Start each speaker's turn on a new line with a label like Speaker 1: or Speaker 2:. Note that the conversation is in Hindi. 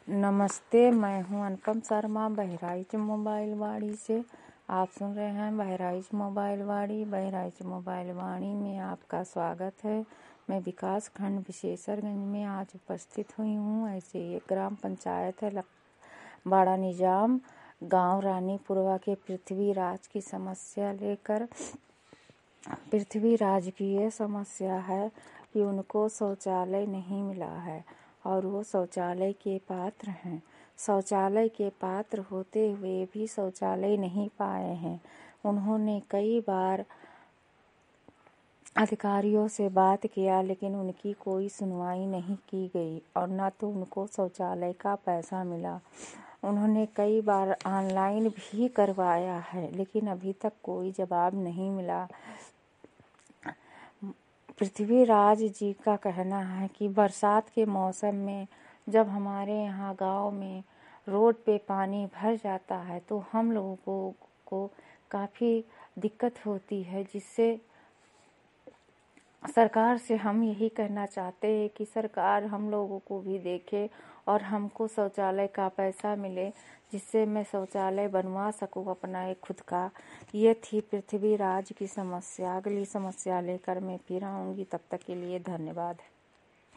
Speaker 1: नमस्ते, मैं हूं अनुपम शर्मा बहराइच मोबाइल वाड़ी से। आप सुन रहे हैं बहराइच मोबाइल वाड़ी। बहराइच मोबाइल वाड़ी में आपका स्वागत है। मैं विकास खंड विशेषरगंज में आज उपस्थित हुई हूं। ऐसे एक ग्राम पंचायत है बाड़ा निजाम, गांव रानीपुरवा के पृथ्वीराज की समस्या लेकर। पृथ्वीराज की ये समस्या है कि उनको शौचालय नहीं मिला है और वो शौचालय के पात्र हैं। शौचालय के पात्र होते हुए भी शौचालय नहीं पाए हैं। उन्होंने कई बार अधिकारियों से बात किया, लेकिन उनकी कोई सुनवाई नहीं की गई और न तो उनको शौचालय का पैसा मिला। उन्होंने कई बार ऑनलाइन भी करवाया है, लेकिन अभी तक कोई जवाब नहीं मिला। पृथ्वीराज जी का कहना है कि बरसात के मौसम में जब हमारे यहाँ गांव में रोड पे पानी भर जाता है तो हम लोगों को काफ़ी दिक्कत होती है, जिससे सरकार से हम यही कहना चाहते हैं कि सरकार हम लोगों को भी देखे और हमको शौचालय का पैसा मिले, जिससे मैं शौचालय बनवा सकूं अपना एक खुद का। ये थी पृथ्वीराज की समस्या। अगली समस्या लेकर मैं फिर आऊँगी। तब तक के लिए धन्यवाद।